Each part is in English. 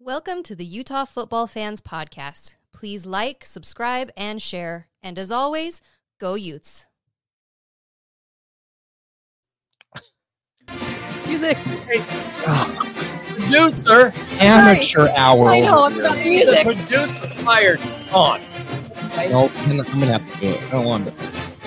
Welcome to the Utah Football Fans Podcast. Please like, subscribe, and share. And as always, go Utes. Music. Producer. Amateur hour. I know, I'm over not here. music. The producer fired. On. No, I'm going to have to do it. I don't want to.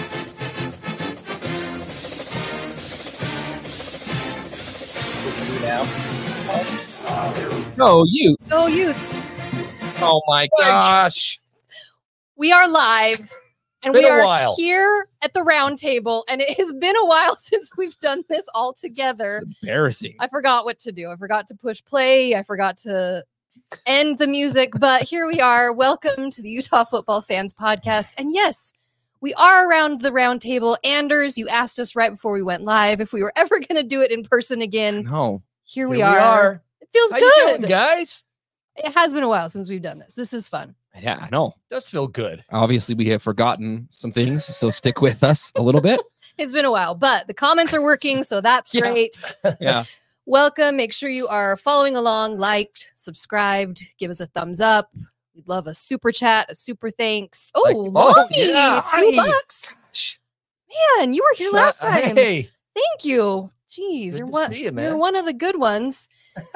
Go Utes. Go Utes. Oh my gosh. We are live. And Been we a are while. here at the round table. And it has been a while since we've done this all together. It's embarrassing. I forgot what to do. I forgot to push play. I forgot to end the music. But here we are. Welcome to the Utah Football Fans Podcast. And yes, we are around the round table. Anders, you asked us right before we went live if we were ever going to do it in person again. No. Here we are. It feels How you good. doing, guys? It has been a while since we've done this. This is fun. Yeah, I know. Does feel good. Obviously, we have forgotten some things, so stick with us a little bit. It's been a while, but the comments are working, so that's Yeah. great. Yeah. Welcome. Make sure you are following along, liked, subscribed, give us a thumbs up. We'd love a super chat, a super thanks. Oh, Lonnie, yeah. $2. Man, you were here last time. Hey. Thank you. Jeez, Good you're to one. see you, man. You're one of the good ones.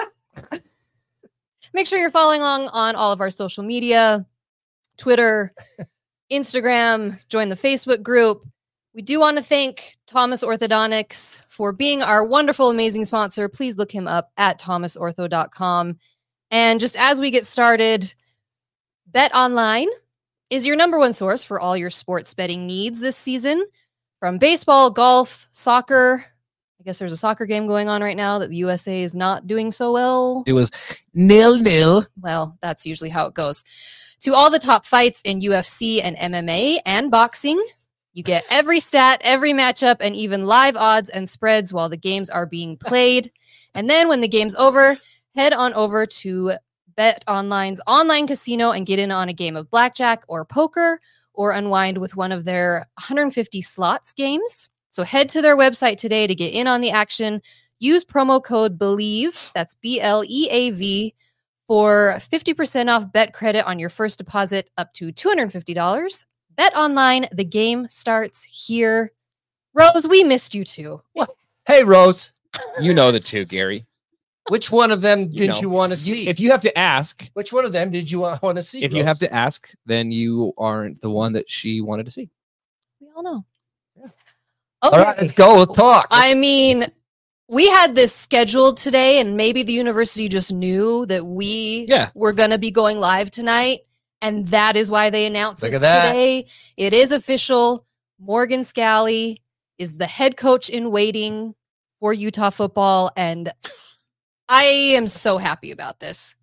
Make sure you're following along on all of our social media, Twitter, Instagram, join the Facebook group. We do want to thank Thomas Orthodontics for being our wonderful, amazing sponsor. Please look him up at thomasortho.com. And just as we get started, Bet Online is your number one source for all your sports betting needs this season. From baseball, golf, soccer. I guess there's a soccer game going on right now that the USA is not doing so well. It was 0-0. Well, that's usually how it goes. To all the top fights in UFC and MMA and boxing, you get every stat, every matchup, and even live odds and spreads while the games are being played. And then when the game's over, head on over to Bet Online's online casino and get in on a game of blackjack or poker or unwind with one of their 150 slots games. So head to their website today to get in on the action. Use promo code BELIEVE, that's BLEAV, for 50% off bet credit on your first deposit up to $250. Bet Online, the game starts here. Rose, we missed you too. Hey, Rose. You know the two, Gary. Which one of them know. did you want to see? If you have to ask, Which one of them did you want to see? if you have to ask, then you aren't the one that she wanted to see. We all know. Yeah. Okay. All right, let's go. We'll talk. I mean, we had this scheduled today, and maybe the university just knew that we were going to be going live tonight, and that is why they announced Look this at that. today. It is official. Morgan Scally is the head coach in waiting for Utah football, and I am so happy about this.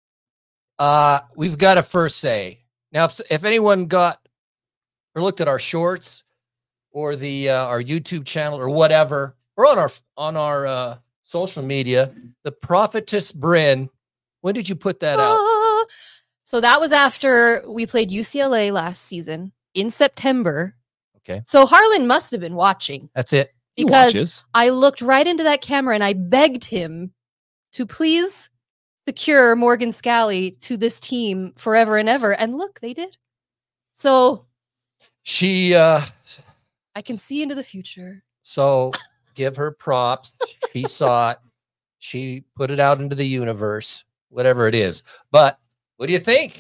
We've got a first say. Now, if anyone got or looked at our shorts or the our YouTube channel or whatever, or on our social media, the Prophetess Bryn, when did you put that out? So that was after we played UCLA last season in September. Okay. So Harlan must have been watching That's it. He because watches. I looked right into that camera and I begged him to please secure Morgan Scally to this team forever and ever. And look, they did. So She I can see into the future. so give her props. She saw it. She put it out into the universe, whatever it is. But what do you think?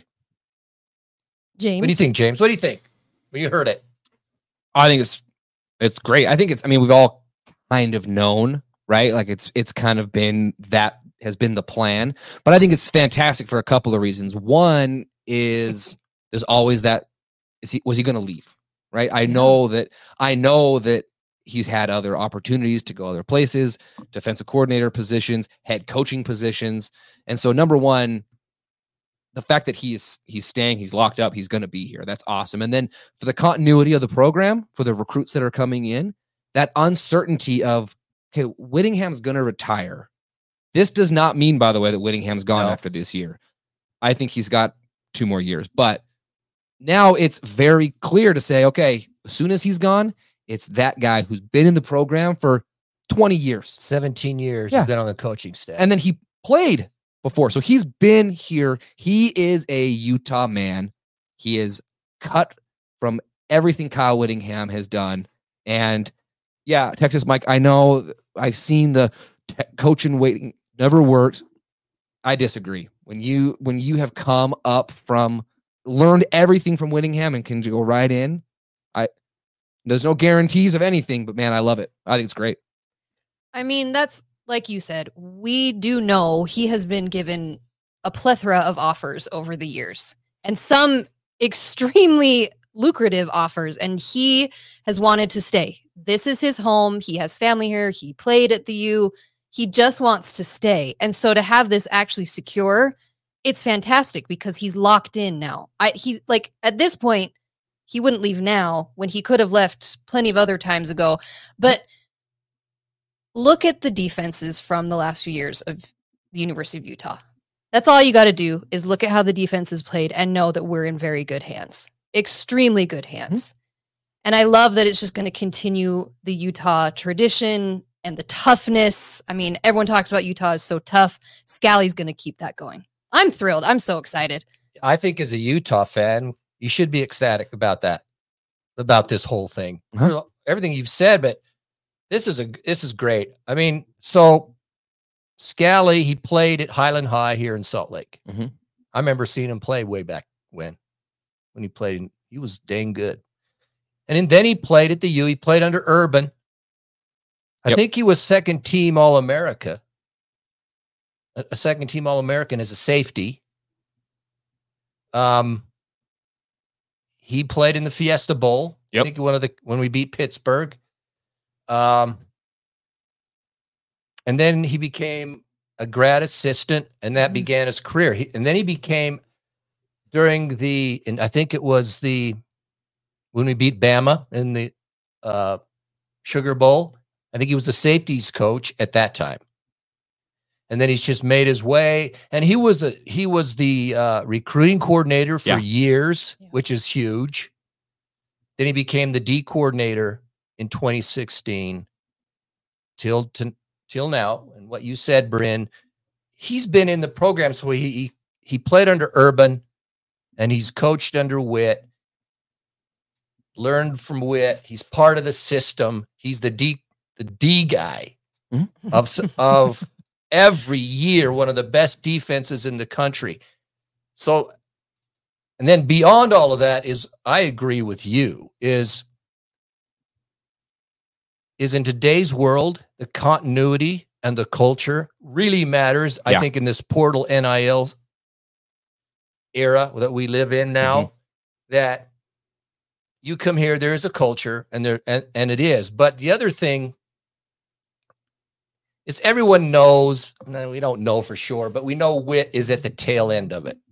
James. What do you think, James? What do you think? When you heard it? I think it's great. I think we've all kind of known, right? Like it's kind of been that has been the plan, but I think it's fantastic for a couple of reasons. One is there's always that was he going to leave? Right? I know that he's had other opportunities to go other places, defensive coordinator positions, head coaching positions. And so number one, the fact that he's staying, he's locked up, he's going to be here. That's awesome. And then for the continuity of the program, for the recruits that are coming in, that uncertainty of, okay, Whittingham's going to retire. This does not mean, by the way, that Whittingham's gone after this year. I think he's got 2 more years. But now it's very clear to say, okay, as soon as he's gone, it's that guy who's been in the program for 20 years. 17 years Yeah. he's been on the coaching staff. And then he played before. So he's been here. He is a Utah man. He is cut from everything Kyle Whittingham has done. And yeah, Texas Mike, I know I've seen the coach and waiting never works. I disagree. When you have come up from learned everything from Whittingham and can go right in, there's no guarantees of anything, but man, I love it. I think it's great. I mean, that's like you said, we do know he has been given a plethora of offers over the years and some extremely lucrative offers, and he has wanted to stay. This is his home. He has family here. He played at the U. He just wants to stay. And so to have this actually secure, it's fantastic because he's locked in now. He's like, at this point, he wouldn't leave now when he could have left plenty of other times ago. But look at the defenses from the last few years of the University of Utah. That's all you got to do is look at how the defense is played and know that we're in very good hands, extremely good hands. And I love that it's just going to continue the Utah tradition and the toughness. I mean, everyone talks about Utah is so tough. Scally's going to keep that going. I'm thrilled. I'm so excited. I think as a Utah fan, you should be ecstatic about that, about this whole thing. Everything you've said, but this is great. I mean, so Scally, he played at Highland High here in Salt Lake. I remember seeing him play way back when he played. He was dang good. And then he played at the U. He played under Urban. I think he was second team All-America. A second team All-American as a safety. He played in the Fiesta Bowl. I think when we beat Pittsburgh. And then he became a grad assistant, and that began his career. And then he became and I think it was when we beat Bama in the Sugar Bowl. I think he was the safeties coach at that time. And then he's just made his way. And he was the recruiting coordinator for years, which is huge. Then he became the D coordinator in 2016 till now. And what you said, Bryn, he's been in the program. So he played under Urban and he's coached under Witt, learned from Witt. He's part of the system. He's the D guy of every year, one of the best defenses in the country. So, and then beyond all of that I agree with you, is in today's world, the continuity and the culture really matters. I think in this portal NIL era that we live in now, that you come here, there is a culture and it is. But the other thing is everyone knows, we don't know for sure, but we know Witt is at the tail end of it.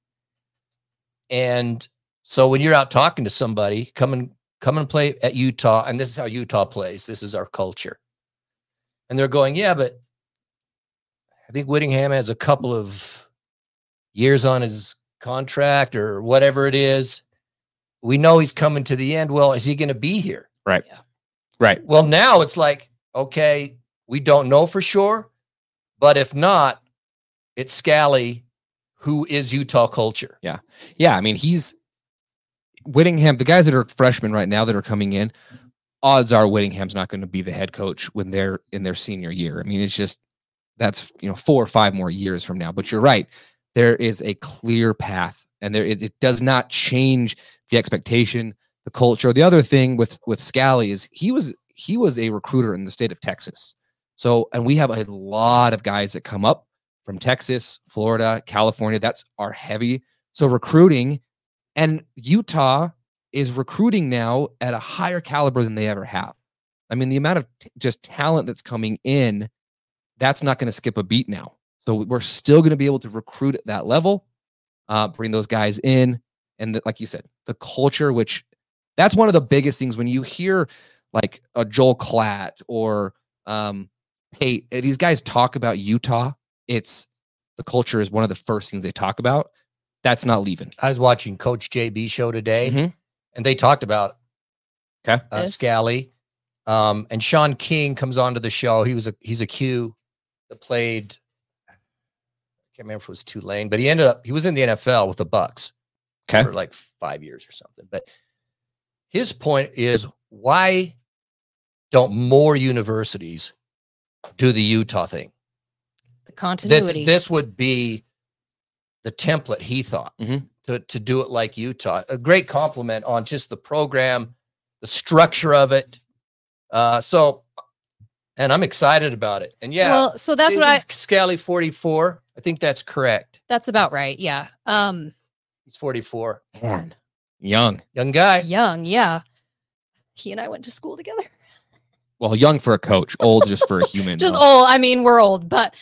And so when you're out talking to somebody, come and play at Utah, and this is how Utah plays. This is our culture. And they're going, yeah, but I think Whittingham has a couple of years on his contract or whatever it is. We know he's coming to the end. Well, is he going to be here? Right. Yeah. Right. Well, now it's like, okay, we don't know for sure, but if not, it's Scally, who is Utah culture. Yeah. Yeah. I mean, he's Whittingham, the guys that are freshmen right now that are coming in, odds are Whittingham's not going to be the head coach when they're in their senior year. I mean, it's just, that's 4 or 5 more years from now, but you're right. There is a clear path and it does not change the expectation, the culture. The other thing with Scally is he was a recruiter in the state of Texas. So, and we have a lot of guys that come up from Texas, Florida, California. That's our heavy. So recruiting, and Utah is recruiting now at a higher caliber than they ever have. I mean, the amount of just talent that's coming in, that's not going to skip a beat now. So we're still going to be able to recruit at that level, bring those guys in. And like you said, the culture, which that's one of the biggest things when you hear like a Joel Klatt or Pate, these guys talk about Utah. It's the culture is one of the first things they talk about. That's not leaving. I was watching Coach JB show today, and they talked about Scally. And Sean King comes onto the show. He's a Q that played. can't remember if it was Tulane, but he was in the NFL with the Bucks for like 5 years or something. But his point is, why don't more universities do the Utah thing? The continuity. This would be the template, he thought, Mhm. to do it like Utah. A great compliment on just the program, the structure of it. And I'm excited about it. And yeah, well, so that's what Scally 44. I think that's correct. that's about right. Yeah. He's 44. Man. Young. Young guy. Young. Yeah. He and I went to school together. Well, young for a coach, old just for a human. Just though. old. I mean, we're old, but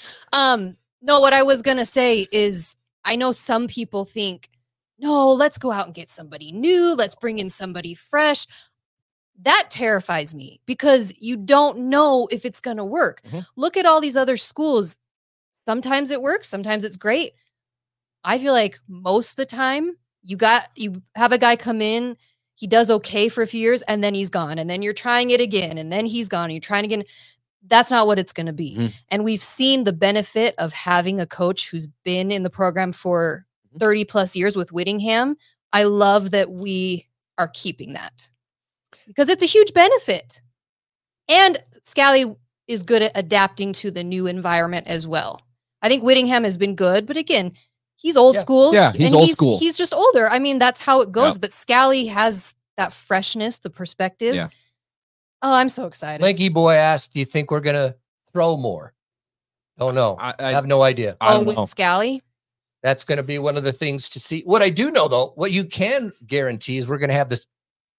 no, what I was gonna say is I know some people think, no, let's go out and get somebody new, let's bring in somebody fresh. That terrifies me because you don't know if it's gonna work. Mhm. Look at all these other schools. Sometimes it works, sometimes it's great. I feel like most of the time you have a guy come in, he does okay for a few years, and then he's gone. And then you're trying it again, and then he's gone, and you're trying again. That's not what it's going to be. Mhm. And we've seen the benefit of having a coach who's been in the program for 30 plus years with Whittingham. I love that we are keeping that because it's a huge benefit. And Scally is good at adapting to the new environment as well. I think Whittingham has been good, but again, he's old school. Yeah, he's and old school. He's just older. I mean, that's how it goes. Yep. But Scally has that freshness, the perspective. Yeah. Oh, I'm so excited. Lanky Boy asked, do you think we're going to throw more? Don't know. I have no idea. I don't with know. Scally? That's going to be one of the things to see. What I do know, though, what you can guarantee is we're going to have the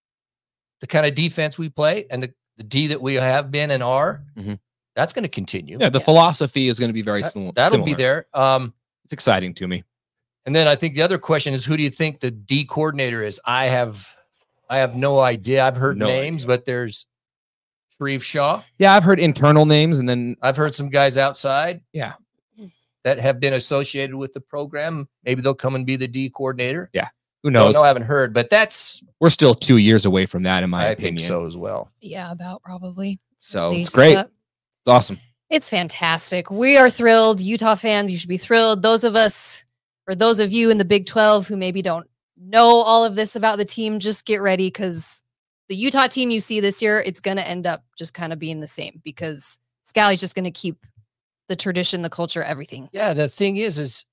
kind of defense we play and the D that we have been and are. Mhm. That's going to continue. Yeah, the philosophy is going to be very similar. That'll be there. It's exciting to me. And then I think the other question is, who do you think the D coordinator is? I have no idea. I've heard No names, but there's Sharif Shaw. Yeah, I've heard internal names, and then I've heard some guys outside. Yeah. That have been associated with the program. Maybe they'll come and be the D coordinator. who knows? No, I haven't heard, but We're still 2 years away from that, in my I opinion. think so as well. Yeah, about probably. So At it's least, great. but It's awesome. It's fantastic. We are thrilled. Utah fans, you should be thrilled. Those of us, or those of you in the Big 12 who maybe don't know all of this about the team, just get ready because the Utah team you see this year, it's going to end up just kind of being the same because Scally's just going to keep the tradition, the culture, everything. Yeah, the thing is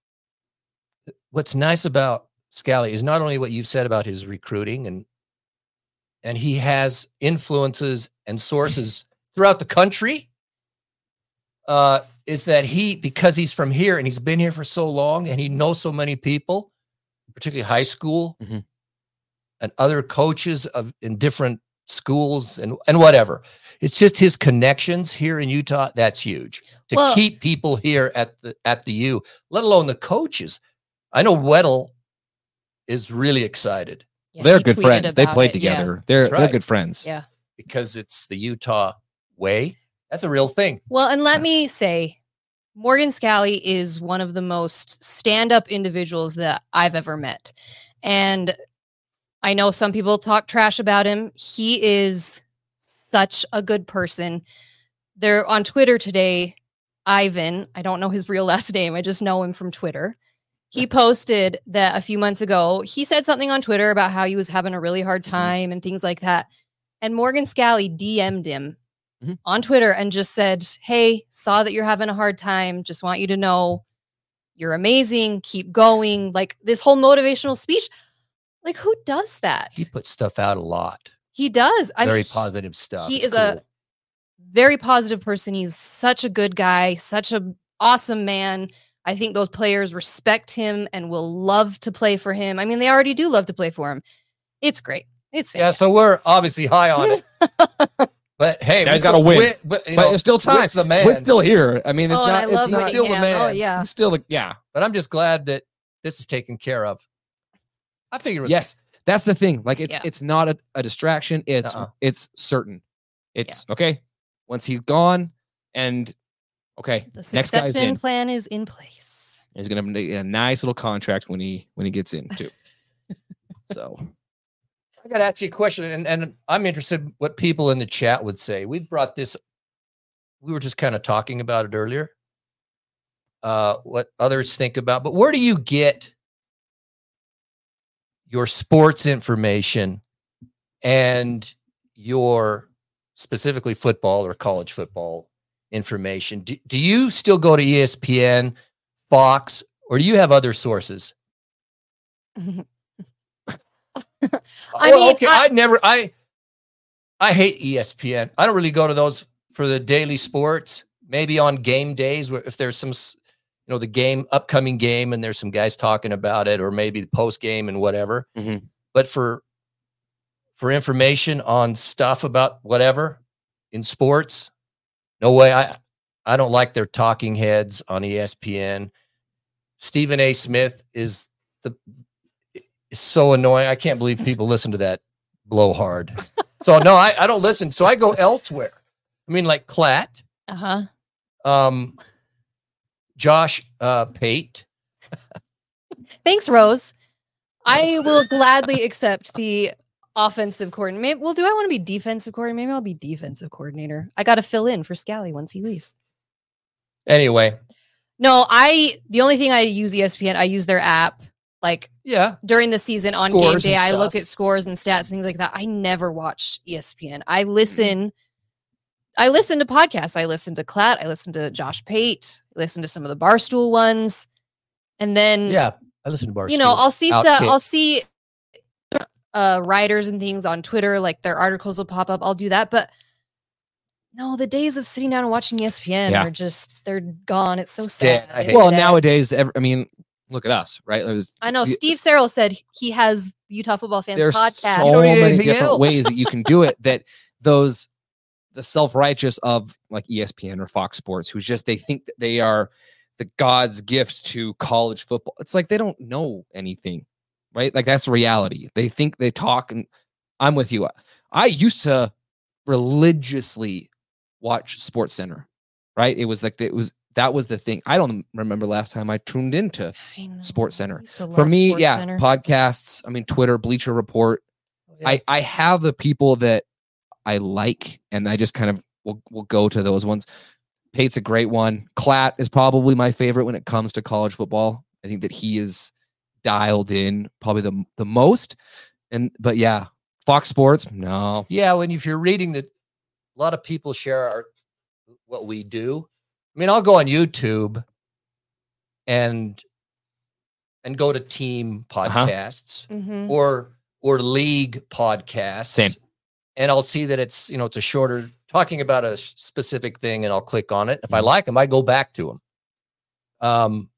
what's nice about Scally is not only what you've said about his recruiting and he has influences and sources throughout the country, is that because he's from here and he's been here for so long and he knows so many people, particularly high school Mhm. and other coaches in different schools and whatever. It's just his connections here in Utah. That's huge to keep people here at the U, let alone the coaches. I know Weddle is really excited Yeah, They're he good tweeted friends. They about played it, yeah. together. They're That's right. they're good friends. Yeah. because it's the Utah way. That's a real thing. Well, and let me say, Morgan Scally is one of the most stand-up individuals that I've ever met. And I know some people talk trash about him. He is such a good person. They're on Twitter today. Ivan, I don't know his real last name. I just know him from Twitter. He posted that a few months ago. He said something on Twitter about how he was having a really hard time and things like that. And Morgan Scally DM'd him on Twitter and just said, hey, saw that you're having a hard time. Just want you to know you're amazing. Keep going. Like this whole motivational speech. Like who does that? He puts stuff out a lot. He does. Very positive stuff. He It's is a very positive person. He's such a good guy, such an awesome man. I think those players respect him and will love to play for him. I mean, they already do love to play for him. It's great. It's fantastic. Yeah, so we're obviously high on it. But hey, Guys gotta win. But there's still time. Whit's the man. Whit's still here. I mean, it's Oh, and not. I love it's not, still the Whittingham. Oh, man. yeah. He's still yeah. But I'm just glad that this is taken care of. I figured it was Yes, that's the thing. Like Yeah. it's not a distraction. It's Uh-uh. it's certain. It's okay. Once he's gone, and okay, The next guy's succession in. plan is in place. He's gonna make a nice little contract when he gets in too. So I got to ask you a question, and I'm interested what people in the chat would say. We brought this. We were just kind of talking about it earlier. what others think about. But where do you get your sports information and your specifically football or college football information? Do you still go to ESPN, Fox, or do you have other sources? I hate ESPN. I don't really go to those for the daily sports. Maybe on game days, where if there's some, the upcoming game, and there's some guys talking about it, or maybe the post game and whatever. Mm-hmm. But for information on stuff about whatever in sports, no way. I don't like their talking heads on ESPN. Stephen A. Smith is so annoying. I can't believe people listen to that blowhard. So no, I don't listen. So I go elsewhere. I mean, like Klatt. Josh Pate. Thanks, Rose. I will gladly accept the offensive coordinator. Well, do I want to be defensive coordinator? Maybe I'll be defensive coordinator. I got to fill in for Scally once he leaves. Anyway. No, the only thing I use ESPN, I use their app. Like, during the season on game day, I look at scores and stats, things like that. I never watch ESPN. I listen to podcasts. I listen to Klatt. I listen to Josh Pate. I listen to some of the Barstool ones. And then, I listen to Barstool. I'll see stuff. I'll see writers and things on Twitter, like their articles will pop up. I'll do that. But no, the days of sitting down and watching ESPN are they're gone. It's so sad. Nowadays, look at us, right? I know. Steve Serrell said he has Utah Football Fans there's podcast. So many different ways that you can do it. That the self-righteous of like ESPN or Fox Sports, they think that they are the God's gift to college football. It's like they don't know anything, right? Like that's the reality. They think they talk, and I'm with you. I used to religiously watch Sports Center, right? That was the thing. I don't remember last time I tuned into Sports Center. For me, Center. Podcasts. I mean, Twitter, Bleacher Report. I have the people that I like, and I just kind of will go to those ones. Pate's a great one. Klatt is probably my favorite when it comes to college football. I think that he is dialed in probably the most. But Fox Sports, no. Yeah, if you're reading a lot of people share what we do. I mean, I'll go on YouTube and go to team podcasts or league podcasts. Same. And I'll see that it's a shorter talking about a specific thing, and I'll click on it. If I like them, I go back to them.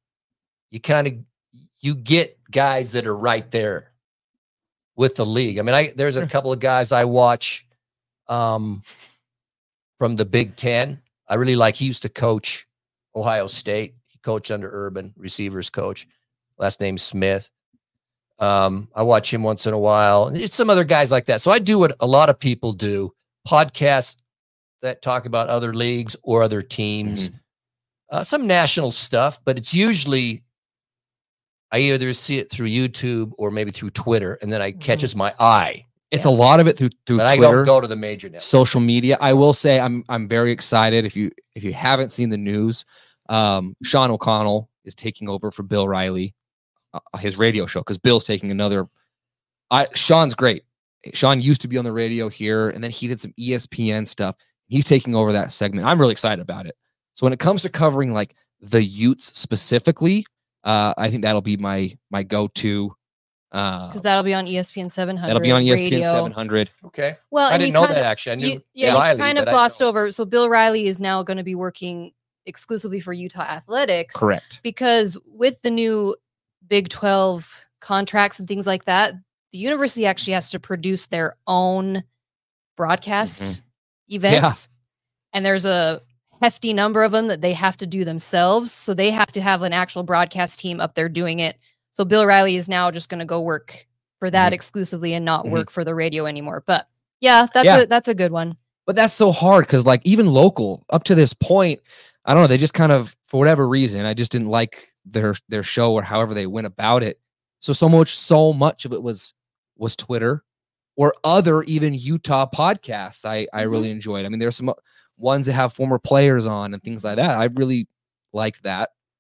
You get guys that are right there with the league. I mean, there's a couple of guys I watch from the Big Ten. I really like. He used to coach Ohio State. He coached under Urban, receivers coach. Last name Smith. I watch him once in a while. And it's some other guys like that. So I do what a lot of people do: podcasts that talk about other leagues or other teams, some national stuff. But it's usually I either see it through YouTube or maybe through Twitter, and then it catches my eye. It's a lot of it through but Twitter. I don't go to the major network. Social media. I will say I'm very excited. If you haven't seen the news, Sean O'Connell is taking over for Bill Riley, his radio show, because Bill's taking another. Sean's great. Sean used to be on the radio here, and then he did some ESPN stuff. He's taking over that segment. I'm really excited about it. So when it comes to covering like the Utes specifically, I think that'll be my go-to. Because that'll be on ESPN 700. That'll be on ESPN radio. 700. Okay. Well, I didn't know that actually. I knew Riley, kind of glossed over. So Bill Riley is now going to be working exclusively for Utah Athletics. Correct. Because with the new Big 12 contracts and things like that, the university actually has to produce their own broadcast events. Yeah. And there's a hefty number of them that they have to do themselves. So they have to have an actual broadcast team up there doing it. So Bill Riley is now just going to go work for that exclusively and not work for the radio anymore. But that's a good one. But that's so hard because like even local up to this point, I don't know. They just kind of, for whatever reason, I just didn't like their show or however they went about it. So much of it was Twitter or other even Utah podcasts. I really enjoyed. I mean, there's some ones that have former players on and things like that. I really liked that.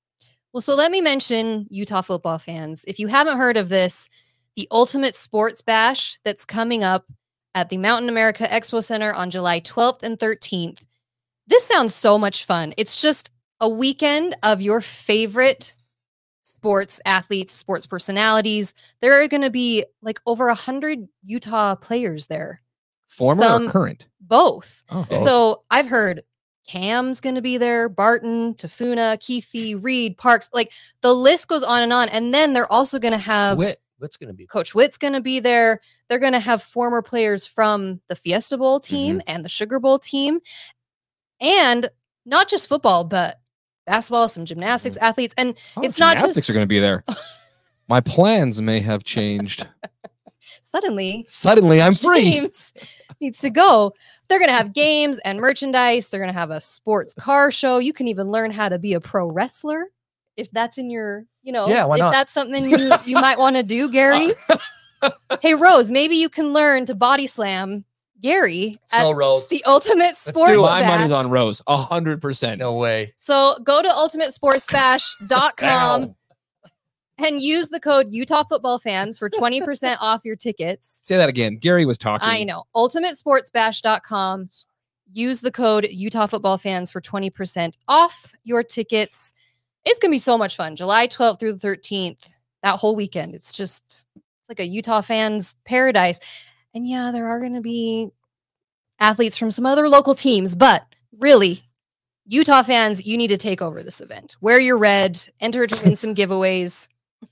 Well, so let me mention Utah football fans. If you haven't heard of this, the Ultimate Sports Bash that's coming up at the Mountain America Expo Center on July 12th and 13th. This sounds so much fun. It's just a weekend of your favorite sports athletes, sports personalities. There are going to be like over 100 Utah players there. Former or current? Both. Oh, so I've heard Cam's going to be there, Barton, Tafuna, Keithy, Reed, Parks. Like the list goes on. And then they're also going to have Witt's going to be Coach Witt's going to be there. They're going to have former players from the Fiesta Bowl team and the Sugar Bowl team. And not just football, but basketball, some gymnastics athletes. And it's not just... Gymnastics are going to be there. My plans may have changed. Suddenly I'm free. James needs to go. They're going to have games and merchandise. They're going to have a sports car show. You can even learn how to be a pro wrestler if that's in your, why not? That's something you might want to do, Gary. Hey, Rose, maybe you can learn to body slam Gary at Rose. the Ultimate Sports My Bash. money's on Rose, 100%. No way. So go to ultimatesportsbash.com and use the code Utah Football Fans for 20% off your tickets. Say that again. Gary was talking. I know. ultimatesportsbash.com. Use the code Utah Football Fans for 20% off your tickets. It's going to be so much fun. July 12th through the 13th, that whole weekend. It's like a Utah fans paradise. And yeah, there are going to be athletes from some other local teams, but really, Utah fans, you need to take over this event. Wear your red, enter to win some giveaways.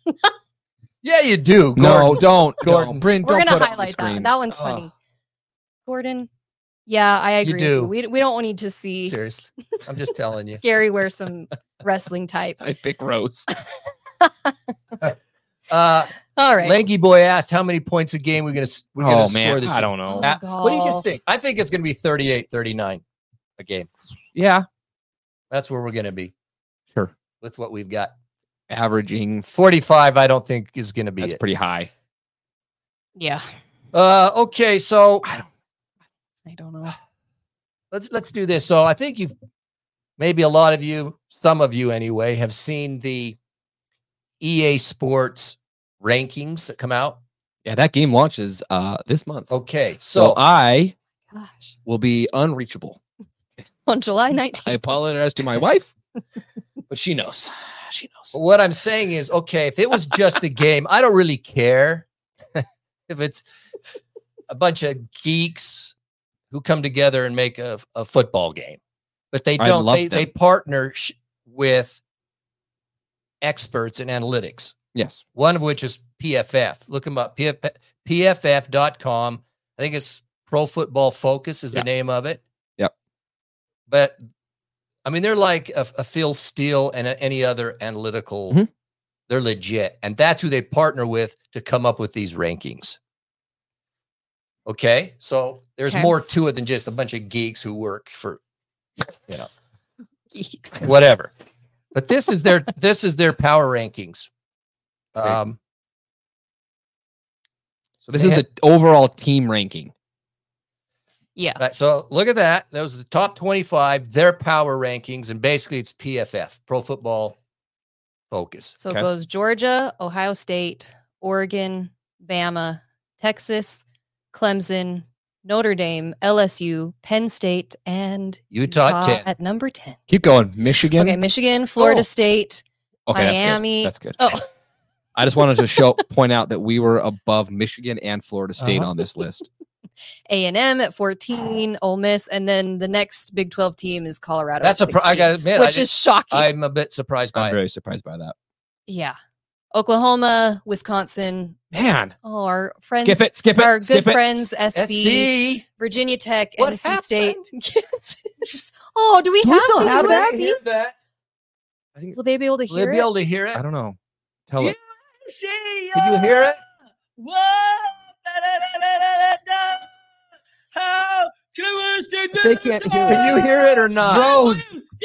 Yeah, you do. No, don't. Gordon. Bryn, We're don't going to put it on the highlight that. screen. That one's funny. Gordon, yeah, I agree. do. We don't need to see Seriously. I'm just telling you. Gary wear some wrestling tights. I pick Rose. All right. Lanky Boy asked how many points a game we're gonna score this I year. don't know. What do you think? I think it's gonna be 38-39 a game. Yeah. That's where we're gonna be. Sure. With what we've got. Averaging 45, I don't think is gonna be that's it. pretty high. Yeah. Okay, so I don't know. let's do this. So I think maybe a lot of you, some of you anyway, have seen the EA Sports rankings that come out. Yeah, that game launches this month. Okay, So I Gosh. will be unreachable. On July 19th. I apologize to my wife, but she knows. She knows. what I'm saying is, okay, if it was just a game, I don't really care if it's a bunch of geeks who come together and make a football game, but they don't. They partner with experts in analytics. Yes. One of which is PFF. Look them up. PFF.com. I think it's Pro Football Focus is the name of it. Yep. But I mean, they're like a Phil Steele and any other analytical. They're legit. And that's who they partner with to come up with these rankings. Okay. So there's more to it than just a bunch of geeks who work for, Geeks. whatever. But this is their power rankings. So this is the overall team ranking. Yeah. Right, so look at that. Those are the top 25, their power rankings, and basically it's PFF, Pro Football Focus. So it goes Georgia, Ohio State, Oregon, Bama, Texas, Clemson, Notre Dame, LSU, Penn State, and Utah 10. at number 10. Keep going. Michigan. Okay, Michigan, Florida State, Okay, Miami. That's good. Oh, I just wanted to point out that we were above Michigan and Florida State on this list. A&M at 14, Ole Miss, and then the next Big 12 team is Colorado. That's at 16, I gotta admit, which is shocking. I'm a bit surprised by I'm it. very surprised by that. Yeah. Oklahoma, Wisconsin. Man. Oh, our friends. Skip it. Our skip good it. friends, SB, SC. Virginia Tech, What NC State. happened? Oh, do we still have have that? the Hear that? I think Will they be able to Will they hear be it? able to hear it? I don't know. Tell it. Can you hear it? They can't hear it. Can you hear it or not? Rose.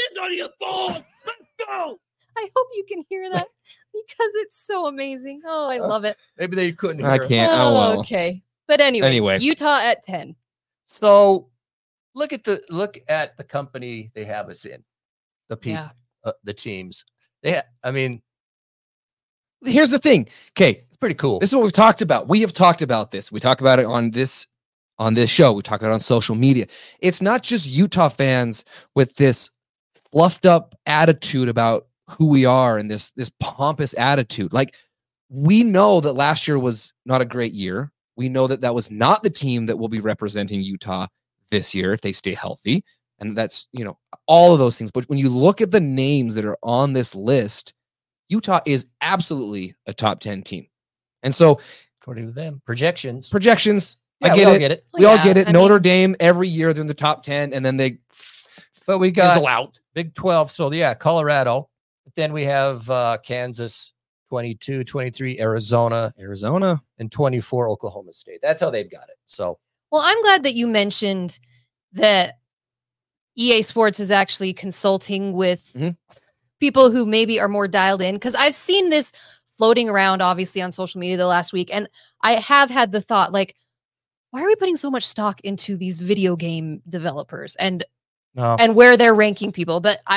I hope you can hear that because it's so amazing. Oh, I love it. Maybe they couldn't hear I it. can't. Oh, well. Okay. But anyway, Utah at 10. So look at the company they have us in. The people, Yeah. the teams. I mean, Here's the thing. Okay, it's pretty cool. this is what we've talked about. We have talked about this. We talk about it on this show. We talk about it on social media. It's not just Utah fans with this fluffed up attitude about who we are and this pompous attitude. Like, we know that last year was not a great year. We know that that was not the team that will be representing Utah this year if they stay healthy. And that's, all of those things. But when you look at the names that are on this list, Utah is absolutely a top 10 team. And so, According to them, projections. I we get all it. get it. We all get it. Notre Dame every year they're in the top 10, and then they But we got fizzle out. Big 12. So yeah, Colorado. But then we have Kansas, 22, 23, Arizona, and 24, Oklahoma State. That's how they've got it. So, Well, I'm glad that you mentioned that EA Sports is actually consulting with Mhm. people who maybe are more dialed in, because I've seen this floating around, obviously, on social media the last week, and I have had the thought, like, why are we putting so much stock into these video game developers and where they're ranking people? But I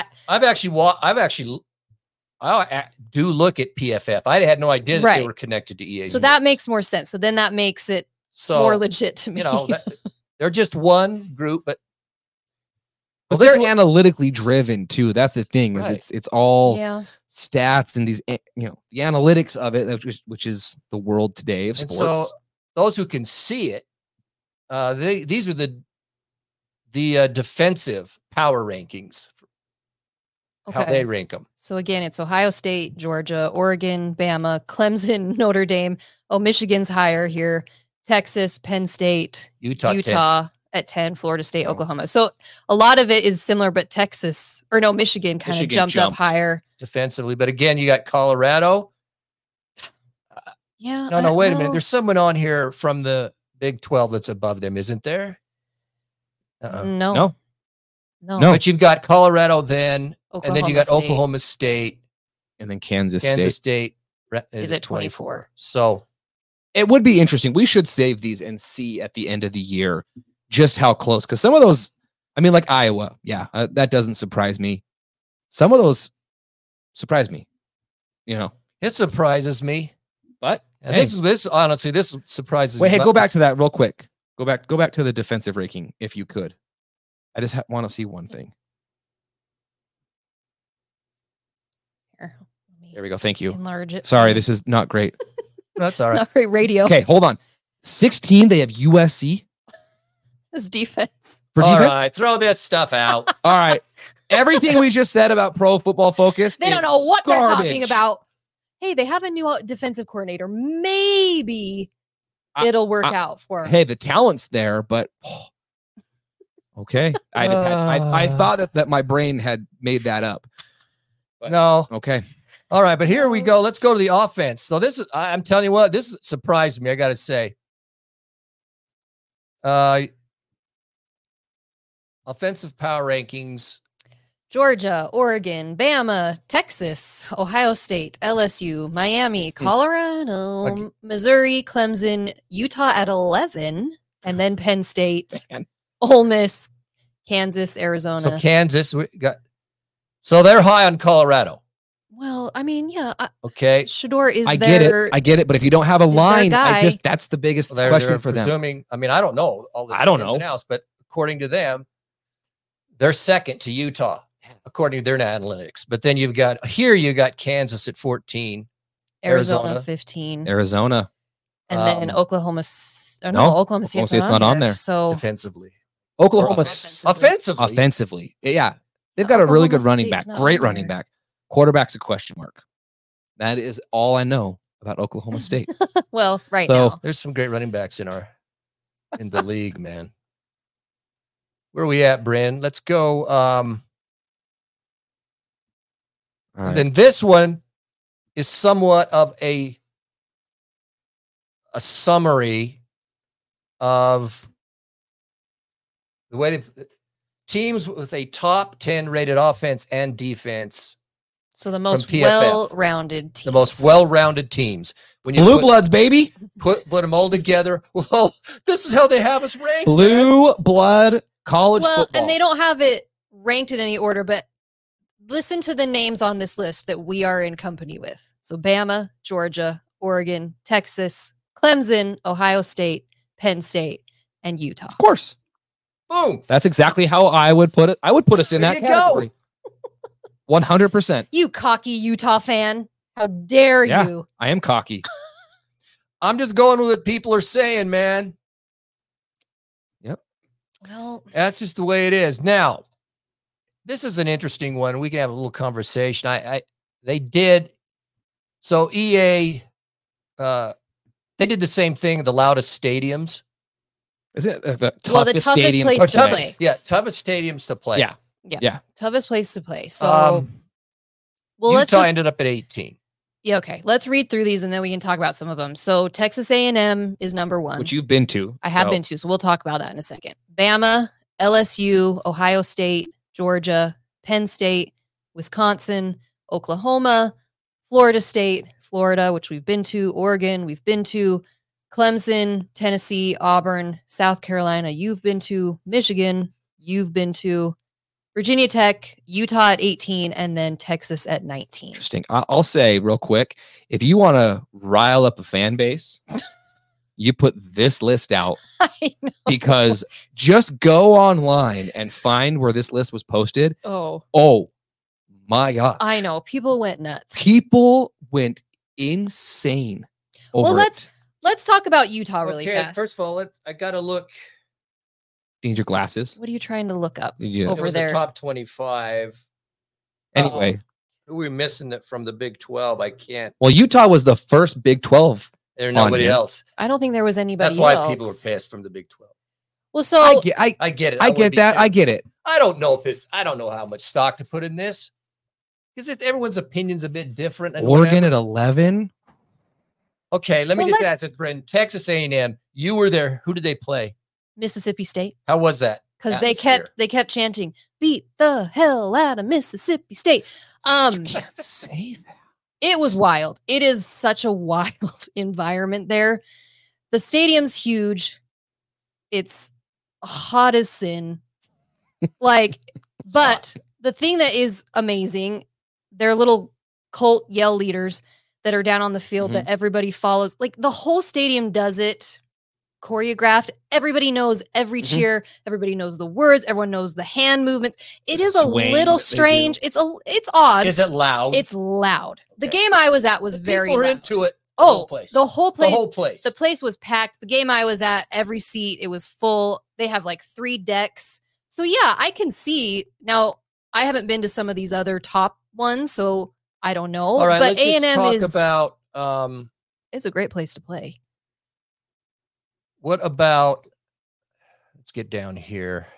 do look at PFF. I had no idea that Right. they were connected to EA. so that makes more sense. So then that makes it more legit to me. They're just one group, but But they're analytically driven too. That's the thing. Is Right. it's all yeah. stats and these, the analytics of it, which is the world today of and sports. so those who can see it, these are the defensive power rankings. How Okay. they rank them. So again, it's Ohio State, Georgia, Oregon, Bama, Clemson, Notre Dame. Oh, Michigan's higher here. Texas, Penn State, Utah 10. at 10, Florida State, So- Oklahoma. So a lot of it is similar, but Michigan kind of Michigan jumped up jumped. higher. defensively. But again, you got Colorado. Yeah. No, wait a minute. There's someone on here from the Big 12 that's above them, isn't there? No. No. No. No. But you've got Colorado then, and then you got State Oklahoma State, And then Kansas Kansas State. State is at 24. So It would be interesting. We should save these and see at the end of the year just how close. Because some of those, like Iowa, that doesn't surprise me. Some of those surprise me. it surprises me. But And hey. this honestly, this surprises Wait, me. hey, go back to that real quick. Go back to the defensive ranking if you could. I just want to see one thing. Here, let me There we go. Thank you. enlarge it. Sorry, this is not great. That's all right. Not great radio. Okay, hold on. 16, they have USC This defense. for All defense. right, throw this stuff out. All right. Everything we just said about Pro Football Focus. They is don't know what they're talking garbage. about. Hey, they have a new defensive coordinator. Maybe it'll work out for 'em. Hey, the talent's there, but okay. I thought that my brain had made that up. No. Okay. All right, but here we go. Let's go to the offense. So this is, I'm telling you what, this surprised me. I got to say. Offensive power rankings. Georgia, Oregon, Bama, Texas, Ohio State, LSU, Miami, Colorado, Okay. Missouri, Clemson, Utah at 11, and then Penn State, Man. Ole Miss, Kansas, Arizona. So Kansas, we got. So they're high on Colorado. Well, I mean, yeah, Okay. Shador is I there. get it. But if you don't have a their line, guy. that's the biggest They're question for them. presuming. I mean, I don't know all the I don't ins know. and outs, but according to them, they're second to Utah, according to their analytics. But then you got Kansas at 14, Arizona, Arizona. 15, Arizona. and then um, Oklahoma. no, Oklahoma State's State's not on there. So defensively. Oklahoma Offensively. offensively. Yeah. They've got a really good Oklahoma running State's back. not Great on running there. back. Quarterback's a question mark. That is all I know about Oklahoma State. well, right So- now. There's some great running backs in the league, man. Where are we at, Bryn? Let's go. All right. And then this one is somewhat of a summary of the way teams with a top 10 rated offense and defense, So the most PFF. well-rounded teams. the most well-rounded teams. When you Blue put, Bloods, baby. put them all together, well, this is how they have us ranked. man. Blue blood college Well, football. and they don't have it ranked in any order, but listen to the names on this list that we are in company with. So Bama, Georgia, Oregon, Texas, Clemson, Ohio State, Penn State, and Utah. Of course. Boom. That's exactly how I would put it. I would put us in There that you category. 100%. You cocky Utah fan. How dare Yeah. you? I am cocky. I'm just going with what people are saying, man. Well, That's just the way it is. Now, this is an interesting one. We can have a little conversation. They did. So EA, they did the same thing. The loudest stadiums. Is it the toughest, Well, the toughest stadium place to to play? play. Yeah, toughest stadiums to play. Yeah. toughest place to play. So, Utah well, let's just, ended up at 18. yeah, okay. Let's read through these and then we can talk about some of them. So Texas A&M is number 1. Which you've been to. I have so- been to, so we'll talk about that in a second. Bama, LSU, Ohio State, Georgia, Penn State, Wisconsin, Oklahoma, Florida State, Florida, which we've been to, Oregon, we've been to, Clemson, Tennessee, Auburn, South Carolina, you've been to, Michigan, you've been to, Virginia Tech, Utah at 18, and then Texas at 19. Interesting. I'll say real quick, if you want to rile up a fan base, you put this list out I know. because just go online and find where this list was posted. Oh, Oh my God. I know. People went nuts. People went insane over Well, it. Let's talk about Utah really Okay, fast. first of all, I got to look. Need your glasses. What are you trying to look up? Yeah. Over It was there. The top 25. Anyway, Who are we missing that from the Big 12? I can't. well, Utah was the first Big 12. There's nobody here. else. I don't think there was anybody That's why else. people are pissed from the Big 12. Well, so I get, I, I get it. I would get be that. too. I get it. I don't know if this. I don't know how much stock to put in this because everyone's opinion's a bit different. And Oregon whatever. at 11. Okay, let me Well, just let's- ask this, Brendan. Texas A&M. You were there. Who did they play? Mississippi State, How was that? because Atmosphere. they kept chanting, "Beat the hell out of Mississippi State." You can't say that. It was wild. It is such a wild environment there. The stadium's huge. It's hot as sin. Like, but the thing that is amazing, they're little cult yell leaders that are down on the field that everybody follows. Like the whole stadium does it choreographed. Everybody knows every Mhm. cheer. Everybody knows the words. Everyone knows the hand movements. It is a Swing little that they do. strange. It's odd. Is it loud? It's loud. The Okay. game I was at was The very people are loud. into it. Oh, whole place. the whole The place. whole place. The place was packed. The game I was at, every seat, it was full. They have like 3 decks. So yeah, I can see. Now, I haven't been to some of these other top ones, so I don't know. All right, but let's just A&M talk is about it's a great place to play. what about. Let's get down here.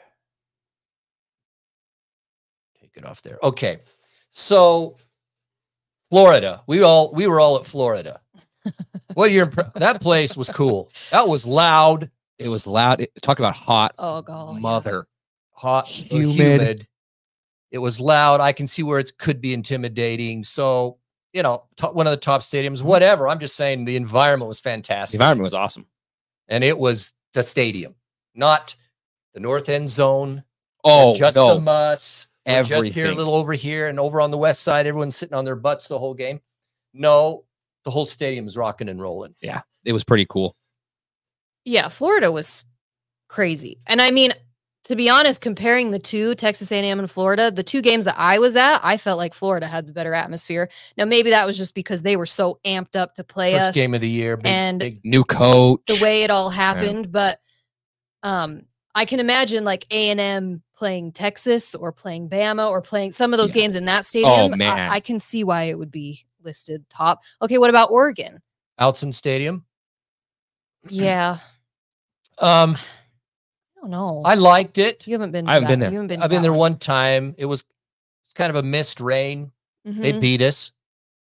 Take it off there. Okay, so Florida. We were all at Florida. What your that place was cool. That was loud, It was loud. Talk about hot Oh god. yeah. mother. hot, Humid. It was loud. I can see where it could be intimidating. So, one of the top stadiums, whatever. I'm just saying the environment was The fantastic. environment was awesome. And it was the stadium, not the north end zone. Oh, just no. the muss. Or just here, a Everything. little over here, and over on the west side, everyone's sitting on their butts the whole game. No, the whole stadium is rocking and rolling. It was pretty cool. Yeah, Florida was crazy. And I mean, to be honest, comparing the two, Texas A&M and Florida, the 2 games that I was at, I felt like Florida had the better atmosphere. Now, maybe that was just because they were so amped up to play First us game of the year. and big New coach. the way it all happened. But I can imagine like A&M playing Texas or playing Bama or playing some of those Yeah. games in that stadium. man. I can see why it would be listed top. Okay, what about Oregon? Outson Stadium. Yeah, Um, I don't know. I liked it. You haven't been. To I haven't that- been there. You haven't been. I've been there one time. It's kind of a missed rain. They Mhm. beat us.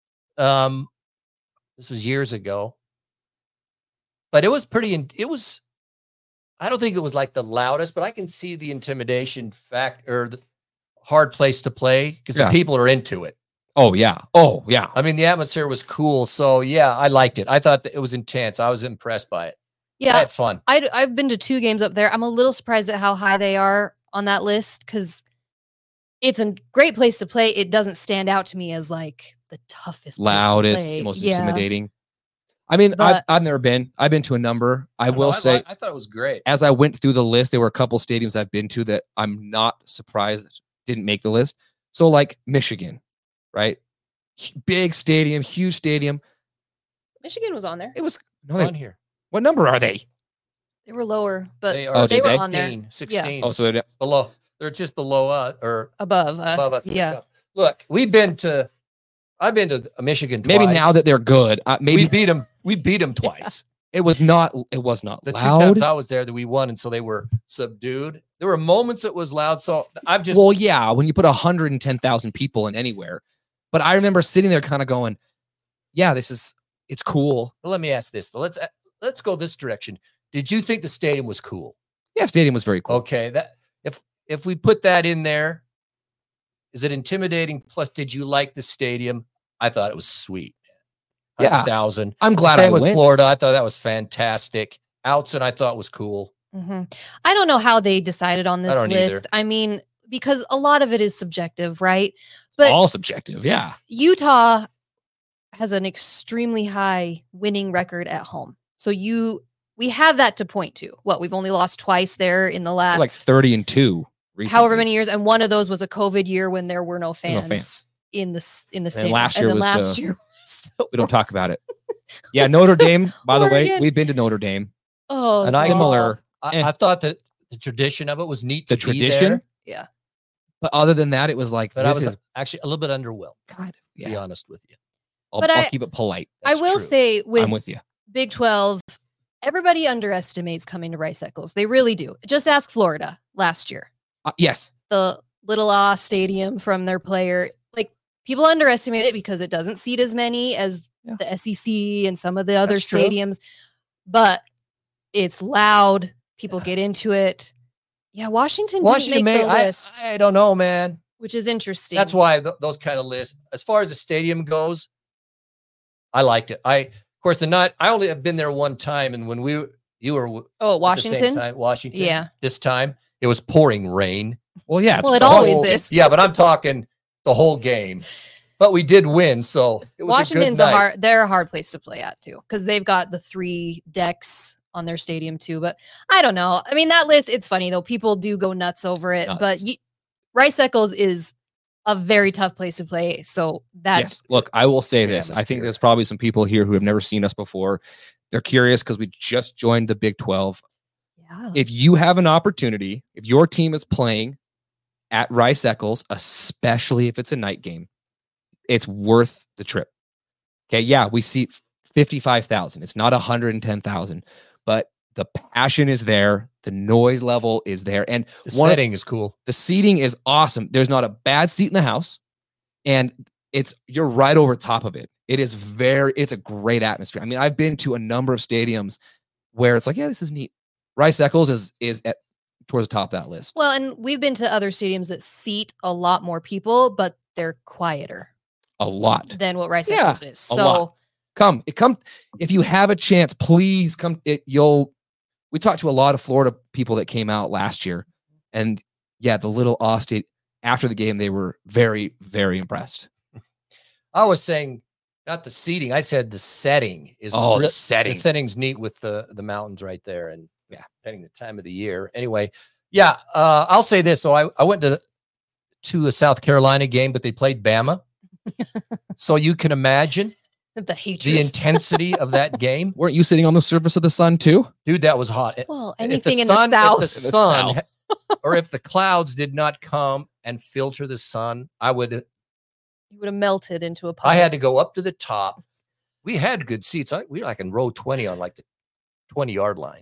This was years ago. But it was I don't think it was like the loudest, but I can see the intimidation fact or the hard place to play because Yeah. the people are into it. Oh, yeah. Oh, yeah. I mean, the atmosphere was cool. So yeah, I liked it. I thought that it was intense. I was impressed by it. I Yeah, had fun. I've been to 2 games up there. I'm a little surprised at how high they are on that list because it's a great place to play. It doesn't stand out to me as like the toughest, Loudest, place to play. most Yeah. intimidating. I mean, But- I've never been. I've been to a number. I don't will know, say, I thought it was great. as I went through the list, there were a couple stadiums I've been to that I'm not surprised didn't make the list. So like Michigan, right? Big stadium, huge stadium. Michigan was on there. It was On here. what number are they? They were lower, but They Oh, are did were they? on there. 16. Oh, so Below. They're just below us or above us. above us. Yeah. Look, I've been to Michigan twice. maybe now that they're good, maybe we beat them twice. it was not The loud. 2 times I was there that we won, and so they were subdued. There were moments it was loud. So I've just Well, yeah, when you put 110,000 people in anywhere. But I remember sitting there kind of going, yeah, it's cool. let me ask this. Let's go this direction. Did you think the stadium was cool? Yeah, stadium was very cool. Okay, that if we put that in there, is it intimidating? Plus, did you like the stadium? I thought it was sweet. Yeah. 100,000. I'm glad I Same with went. Florida. I thought that was fantastic. Outson, I thought was cool. I don't know how they decided on this don't list. either. I mean, because a lot of it is subjective, right? But All subjective, yeah. Utah has an extremely high winning record at home. So we have that to point to. What, we've only lost twice there in the last Like 30-2 recently. however many years, and one of those was a COVID year when there were no fans, fans. in the stadium. last year then was last the- year was so We don't talk about it. Yeah, Notre Dame, by the way, Oregon. we've been to Notre Dame. oh And I- Similar. I thought that the tradition of it was neat. The to be tradition? there, Yeah. But other than that, it was like, but I this was is actually a little bit underwhelmed. kind of, To be yeah. honest with you, I'll But keep it polite. I That's will true. say I'm with with you. Big 12, everybody underestimates coming to Rice Eccles. They really do. Just ask Florida last year. Yes. The Little Ah Stadium from their player. Like, people underestimate it because it doesn't seat as many as Yeah. the SEC and some of the other That's true. stadiums, but it's loud. People get into it. Yeah, Washington didn't make the list, I don't know, man. which is interesting. That's why those kind of lists, as far as the stadium goes, I liked it. Of course, I only have been there one time, and when you were Oh, at the same Washington? time, Washington. Yeah. This time it was pouring rain. Well, yeah. Well, it The always whole- is. Yeah, but I'm talking the whole game. But we did win, so it was Washington's a good night. they're a hard place to play at too, because they've got the 3 decks on their stadium too. But I don't know. I mean, that list, it's funny though. People do go nuts over it, but Nuts. Rice Eccles is a very tough place to play. So that Yes. Look, I will say Great this. I think atmosphere. there's probably some people here who have never seen us before. They're curious because we just joined the Big 12. yeah. If you have an opportunity, if your team is playing at Rice Eccles, especially if it's a night game, it's worth the trip. Okay. Yeah. We seat 55,000. It's not 110,000, but the passion is there. The noise level is there. And The one of- setting is cool. the seating is awesome. There's not a bad seat in the house, and you're right over top of it. It's a great atmosphere. I mean, I've been to a number of stadiums where it's like, yeah, this is neat. Rice Eccles is towards the top of that list. Well, and we've been to other stadiums that seat a lot more people, but they're quieter A lot. than what Rice Yeah, Eccles is. a So lot. Come. If you have a chance, please come. We talked to a lot of Florida people that came out last year, and yeah, the Little Austin after the game, they were very, very impressed. I was saying not the seating. I said the setting is Oh, the the setting. setting's neat with the mountains right there, and yeah, depending the time of the year. Anyway, yeah, I'll say this. So I went to a South Carolina game, but they played Bama. So you can imagine the hatred. the intensity of that game. Weren't you sitting on the surface of the sun too? Dude, that was hot. well, If anything in the sun- south. If the In the sun, south. or if the clouds did not come and filter the sun, you would have melted into a pile. I had to go up to the top. We had good seats. We were like in row 20 on like the 20-yard line.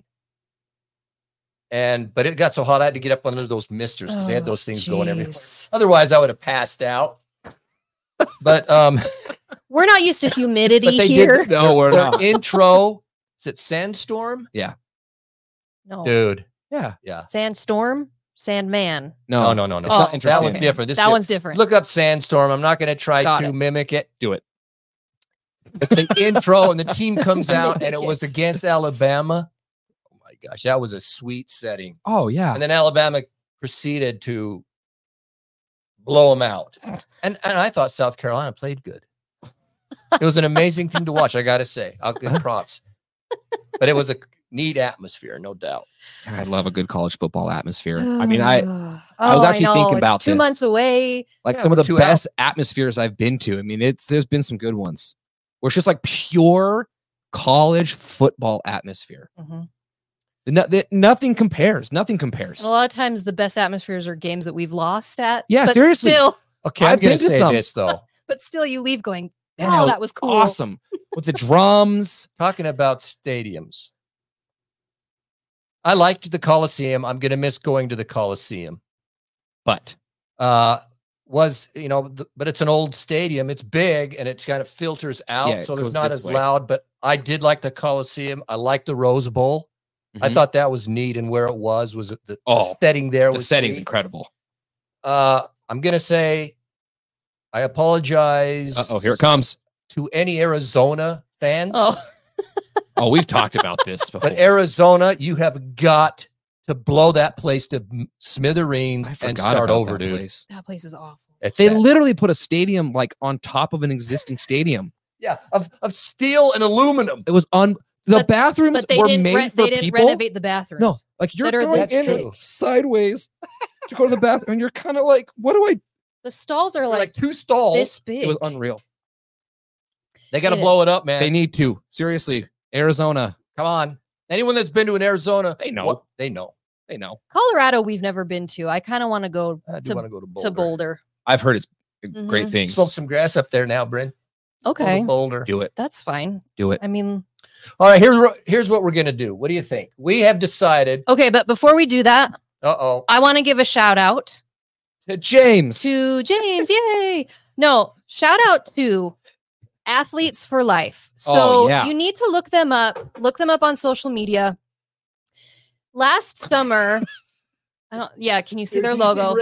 But it got so hot I had to get up under those misters because they had those things going everywhere. jeez. Otherwise, I would have passed out. But We're not used to humidity but they here. did No, we're their not. intro. Is it Sandstorm? No. Dude. Yeah. Yeah. Sandstorm, Sandman. No. Oh, That interesting. one's different. This that is one's different. Look up Sandstorm. I'm not going to try Got to it. mimic it. Do it. It's the intro and the team comes out and it Mimic was it. against Alabama. Oh my gosh, that was a sweet setting. Oh yeah. And then Alabama proceeded to blow them out. And I thought South Carolina played good. It was an amazing thing to watch, I got to say. I'll give props. But it was a neat atmosphere, no doubt. I love a good college football atmosphere. I mean, I was actually thinking it's about 2 this. months away. Like Yeah, some of the 2 best atmospheres I've been to. I mean, there's been some good ones where it's just like pure college football atmosphere. Nothing compares. Nothing compares. A lot of times, the best atmospheres are games that we've lost at. Yeah, but seriously. Still, Okay, I've I'm going been to to say some. this, though. but still, you leave going, Man, "Oh, that was cool." Awesome. With the drums. Talking about stadiums. I liked the Coliseum. I'm going to miss going to the Coliseum. But But it's an old stadium. It's big and it kind of filters out. Yeah, it so it's goes not this as way. loud, but I did like the Coliseum. I liked the Rose Bowl. I Mhm. thought that was neat. And where it was the Oh, setting there the was setting's sweet. incredible. I'm going to say I apologize Oh, here it comes. to any Arizona fans. Oh, Oh, we've talked about this before. But Arizona, you have got to blow that place to smithereens I and forgot start about over, that dude. place. that place is awful. It's They bad. literally put a stadium like on top of an existing stadium. Yeah, of steel and aluminum. It was on the But- bathrooms But they were didn't. made for They didn't people. renovate the bathrooms. No, like you're that are going this in big. sideways to go to the bathroom, and you're kind of like, "What do I?" The stalls are Like like 2 stalls. this big. It was unreal. They got to It blow it up, man. They need to seriously, Arizona. Come on. Anyone that's been to an Arizona, They know. what- they know. They know. Colorado. We've never been to. I kind of want to go I do To- want to go to Boulder. to Boulder. I've heard it's great Mhm. things. Smoke some grass up there now, Bryn. Go to Okay, Boulder. Do it. that's fine. Do it. I mean, All right, here's what we're gonna do. What do you think? We have decided. okay, but before we do that, Uh-oh. I want to give a shout out James. to James. Yay! No, shout out to Athletes for Life. So Oh, yeah. you need to look them up. Look them up on social media. Last summer, can you see their logo?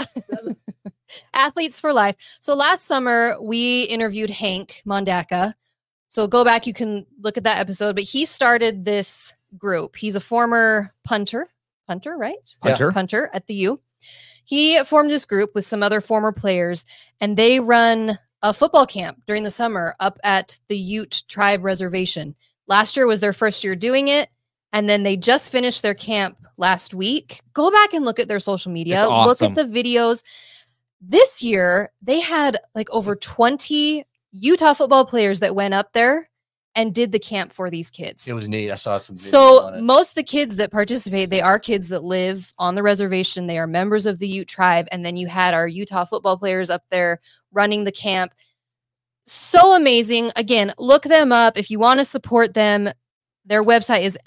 Athletes for Life. So last summer we interviewed Hank Mondaka. So go back, you can look at that episode. But he started this group. He's a former punter, right? Hunter. Punter at the U. He formed this group with some other former players, and they run a football camp during the summer up at the Ute Tribe Reservation. Last year was their first year doing it, and then they just finished their camp last week. Go back and look at their social media. It's Look awesome. at the videos. This year, they had like over 20 Utah football players that went up there and did the camp for these kids. It was neat. I saw some videos So on it. most of the kids that participate, they are kids that live on the reservation. They are members of the Ute tribe. And then you had our Utah football players up there running the camp. So amazing. Again, look them up. If you want to support them, their website is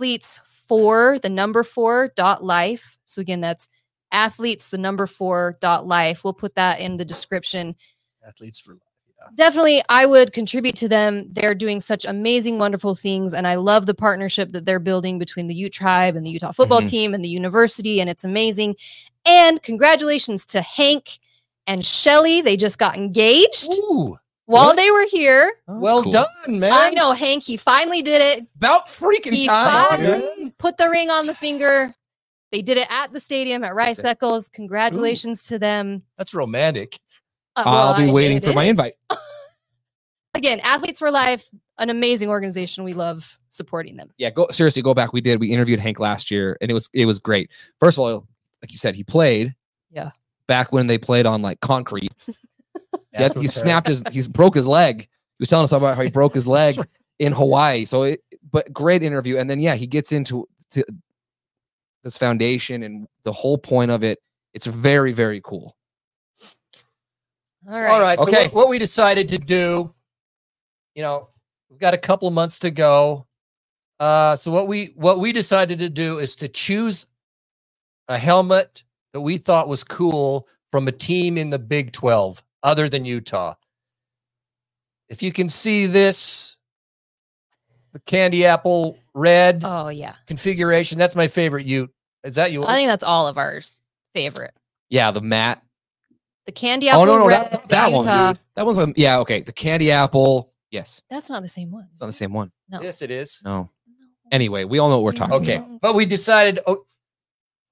athletes4.life. So again, that's athletes4.life. We'll put that in the description. Athletes for Life. Yeah. Definitely, I would contribute to them. They're doing such amazing, wonderful things. And I love the partnership that they're building between the Ute tribe and the Utah football Mhm. team and the university. And it's amazing. And congratulations to Hank and Shelly. They just got engaged Ooh, while really? they were here. Oh, that's well cool. done, man. I know, Hank, he finally did it. About freaking He time. finally put the ring on the finger. They did it at the stadium at Rice Okay. Eccles. Congratulations to them. That's romantic. I'll be waiting for my is. invite. Again, Athletes for Life, an amazing organization. We love supporting them. Yeah, go back. We interviewed Hank last year, and it was great. First of all, like you said, he played. Yeah. Back when they played on like concrete. Yeah, he Astroturf. he broke his leg. He was telling us about how he broke his leg in Hawaii. But great interview. And then he gets into this foundation and the whole point of it. It's very, very cool. All right. All right. Okay. So what we decided to do, we've got a couple of months to go. So what we decided to do is to choose a helmet that we thought was cool from a team in the Big 12 other than Utah. If you can see this, the candy apple red Oh, yeah. configuration, that's my favorite Ute. Is that yours? I think that's all of ours favorite. Yeah, the mat. The candy apple no, red, that the one, Utah. dude. That one's okay. The candy apple. Yes, That's not the same one. it's not the same one. No. Yes, it is. No. Anyway, we all know what we're talking Okay. about. But we decided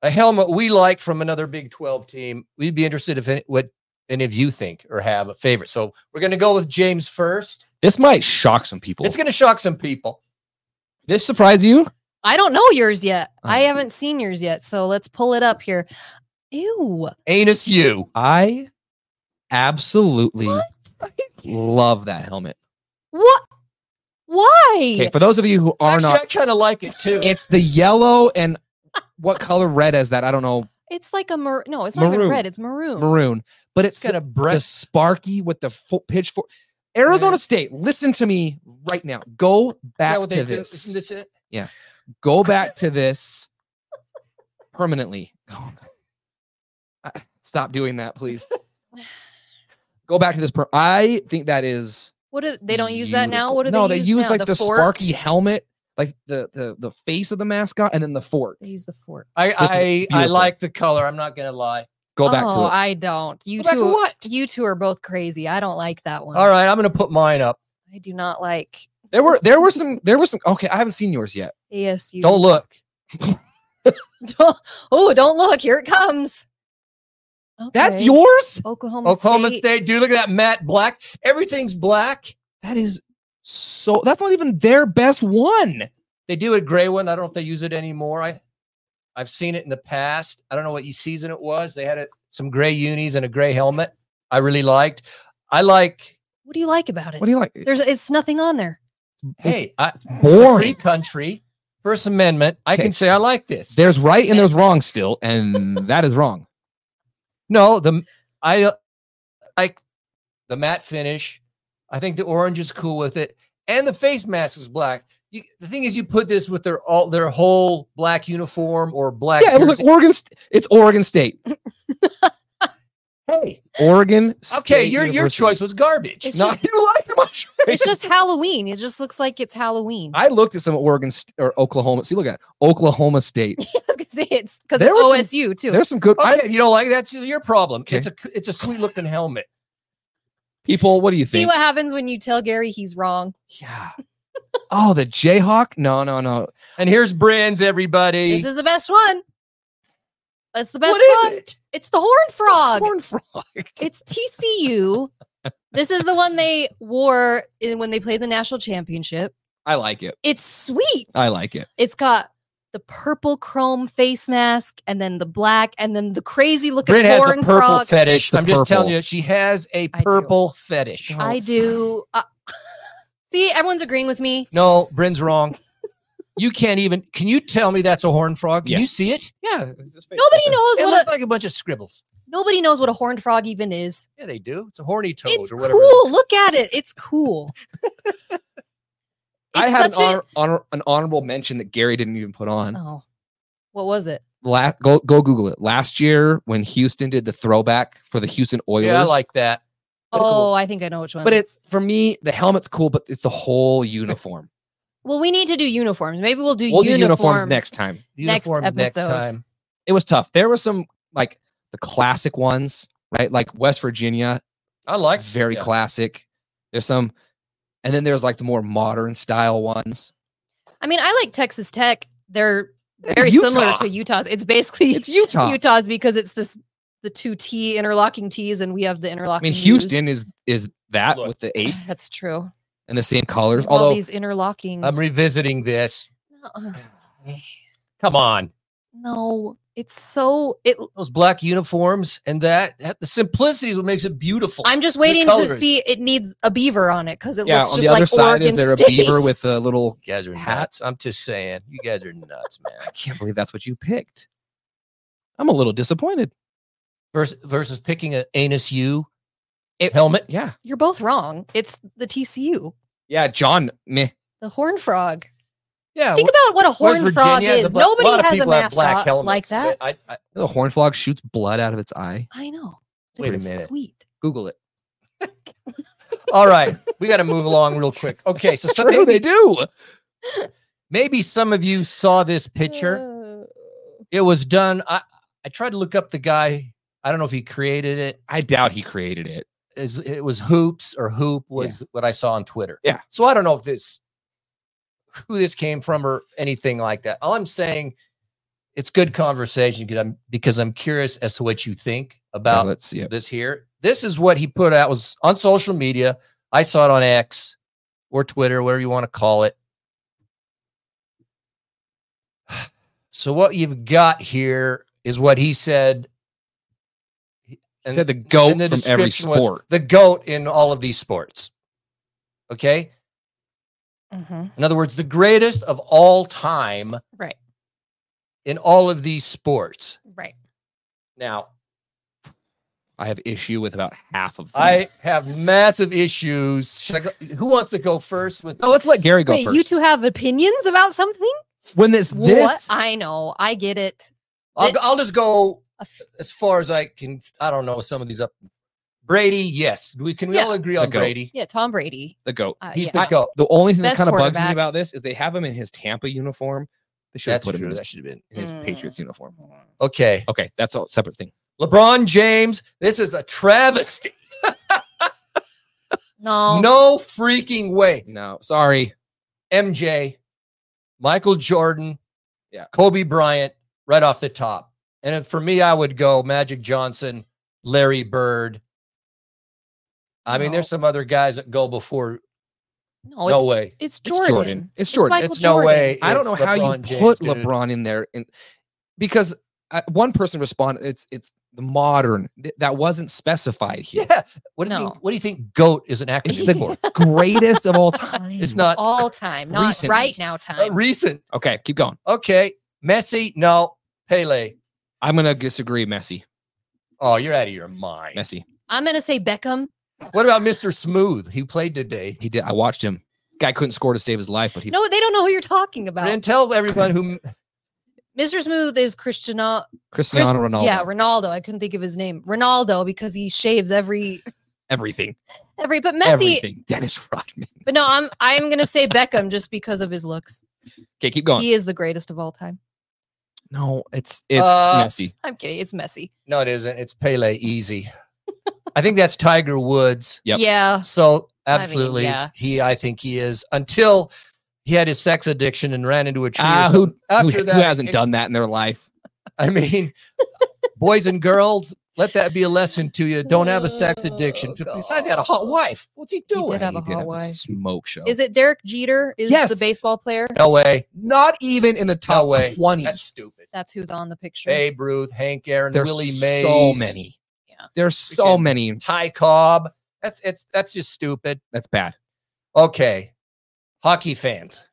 a helmet we like from another Big 12 team. We'd be interested what any of you think or have a favorite. So we're going to go with James first. This might shock some people. It's going to shock some people. This surprise you? I don't know yours yet. I Oh. haven't seen yours yet. So let's pull it up here. Ew. Anus you. I absolutely love that helmet. What? Why? Okay, for those of you who are Actually, not, I kind of like it too. it's the yellow and what color red is that? I don't know. It's like a no, it's not even Maroon. red. It's maroon. Maroon, but it's It's got the, a breath. the Sparky with the pitchfork. Arizona Yeah. State, listen to me right now. Go Is that back what they to do? this. Isn't this it? Go back to this permanently. Stop doing that, please. Go back to this. I think that is. What do they don't use that now? beautiful. What do no, they they use use now? like the fork? Sparky helmet, like the face of the mascot, and then the fork. They use the fork. I beautiful. like the color. I'm not going to lie. Go back oh, to it. I don't. You Go back to two. what? You two are both crazy. I don't like that one. All right, I'm going to put mine up. I do not like There were some. Okay, I haven't seen yours yet. ASU. Don't look. Don't look. Here it comes. That's Okay. yours. Oklahoma, Oklahoma State. Dude, look at that matte black. Everything's black. That is so. That's not even their best one. They do a gray one. I don't know if they use it anymore. I've seen it in the past. I don't know what season it was. They had some gray unis and a gray helmet. I really liked. I like. What do you like about it? What do you like? It's nothing on there. Hey, it's a free Boring. country. First Amendment. I Okay. can say I like this. There's right and there's wrong still, and that is wrong. No, I like the matte finish. I think the orange is cool with it, and the face mask is black. The thing is, you put this with their whole black uniform or black. Yeah, it looks like Oregon. It's Oregon State. Hey, Oregon. okay, State your University. choice was garbage. It's No, just- you liked my choice. It's just Halloween. It just looks like it's Halloween. I looked at some or Oklahoma. See, look at it. Oklahoma State. I was gonna say it's because There it's was some- OSU too. There's some good Okay, you don't like it, that's your problem. Okay. It's a sweet looking helmet. people. What do you See think? what happens when you tell Gary he's wrong. Yeah. Oh, the Jayhawk? No. And here's Bryn's, everybody. This is the best one. That's the best What one. is it? It's the Horn Frog. Horn frog. It's TCU. This is the one they wore when they played the national championship. I like it. It's sweet. I like it. It's got the purple chrome face mask and then the black and then the crazy looking Bryn has a horn purple frog. fetish. The I'm just telling purple. you, she has a I do. purple fetish. I do. See, everyone's agreeing with me. No, Bryn's wrong. You can't even. Can you tell me that's a horned frog? Can you Yes. see it? Yeah. Nobody knows It what looks a, like a bunch of scribbles. nobody knows what a horned frog even is. Yeah, they do. It's a horny toad It's or whatever. cool. Look at it. It's cool. I It's had such an honorable mention that Gary didn't even put on. Oh, what was it? Go Google it. Last year when Houston did the throwback for the Houston Oilers. Yeah, I like that. Oh, I think I know which one. But it for me, the helmet's cool, but it's the whole uniform. well, we need to do uniforms. Maybe we'll do We'll do uniforms uniforms next time. Next Uniforms next episode. time. It was tough. There were some like the classic ones, right? Like West Virginia, I like very yeah. classic. There's some, and then there's like the more modern style ones. I mean, I like Texas Tech. They're very Utah. similar to Utah's. It's basically It's Utah. Utah's because it's the two T interlocking T's and we have the I interlocking. mean, U's. Houston is that Look. with the 8 That's true. and the same colors. All Although these interlocking. I'm revisiting this. Uh, Come on. no, it's so. It. Those black uniforms and that the simplicity is what makes it beautiful. I'm just waiting to colors. see. It needs a beaver on it because it yeah, looks on just the other like side Oregon is there a State. beaver with a little. You guys are hat. nuts. I'm just saying. You guys are nuts, man. I can't believe that's what you picked. I'm a little disappointed. Versus picking an anus U helmet. Yeah, You're both wrong. It's the TCU, yeah. John, meh. the Horn Frog. Yeah. Think about what a West horn frog Virginia, is. a Nobody lot of has a people have black mascot helmets. like that. The horn frog shoots blood out of its eye. I know. Wait a It's minute. Sweet. Google it. All right, we got to move along real quick. Okay, so True, they do. maybe some of you saw this picture. It was done. I tried to look up the guy. I don't know if he created it. I doubt he created it. It was Hoops or Hoop was what I saw on Twitter. Yeah. So I don't know if who this came from or anything like that. All I'm saying it's good conversation because I'm curious as to what you think about let's see it. this here. This is what he put out, was on social media. I saw it on X or Twitter, whatever you want to call it. So what you've got here is what he said. He said the GOAT from every description was sport. the GOAT in all of these sports. Okay? In other words, the greatest of all time Right. in all of these sports. Right. Now, I have issue with about half of them. I have massive issues. Should I go, who wants to go first with Oh, let's let Gary go Wait, first. you two have opinions about something? When this What? I know. I get it. I'll just go as far as I can. I don't know some of these up. Brady, yes. We all agree on The GOAT. Brady? Yeah, Tom Brady. the GOAT. He's yeah. the GOAT. The only thing that Best kind of bugs me quarterback. about this is they have him in his Tampa uniform. They should have That's put him true. in That his, should have been. in his Patriots uniform. Okay. Okay, that's a separate thing. LeBron James, this is a travesty. No. No freaking way. No, sorry. MJ, Michael Jordan, Yeah. Kobe Bryant, right off the top. And for me, I would go Magic Johnson, Larry Bird. I mean, No. there's some other guys that go before. No, No it's, way. it's It's Jordan. Jordan. It's Jordan. Michael It's no Jordan. way. I don't know It's how you LeBron James, put dude. LeBron in there, because one person responded. It's the modern that wasn't specified here. Yeah. What do you No. think? What do you think? GOAT is an It's acronym the for? greatest of all time. It's not All time, not Recently. right now time. recent. Okay, keep going. Okay. Messi, no. Pele. I'm gonna disagree. Messi. Oh, you're out of your mind. Messi. I'm gonna say Beckham. What about Mr. Smooth? He played today. He did. I watched him. Guy couldn't score to save his life, but he. No, they don't know who you're talking about. And tell everyone who Mr. Smooth is Cristiano Ronaldo. Yeah, Ronaldo. I couldn't think of his name. Ronaldo, because he shaves every Everything. but Messi. Everything. Dennis Rodman. But no, I'm gonna say Beckham just because of his looks. Okay, keep going. He is the greatest of all time. No, it's Uh, Messi. I'm kidding. It's Messi. No, it isn't. It's Pele. Easy. I think that's Tiger Woods. Yep. Yeah. So I mean, absolutely, yeah. I think he is, until he had his sex addiction and ran into a tree. or Who something. After who that, hasn't done that in their life? I mean, boys and girls, let that be a lesson to you. Don't have a sex addiction. Oh, Besides, he had a hot wife. What's he He doing? did have a He did hot have wife. smoke show. Is it Derek Jeter? Is Yes. the baseball player? No way. not even in the No top way. 20? That's stupid. That's who's on the picture. Babe Ruth, Hank Aaron, There's Willie Mays, so many. Yeah. There's so Freaking- many. Ty Cobb. That's just stupid. That's bad. Okay. Hockey fans.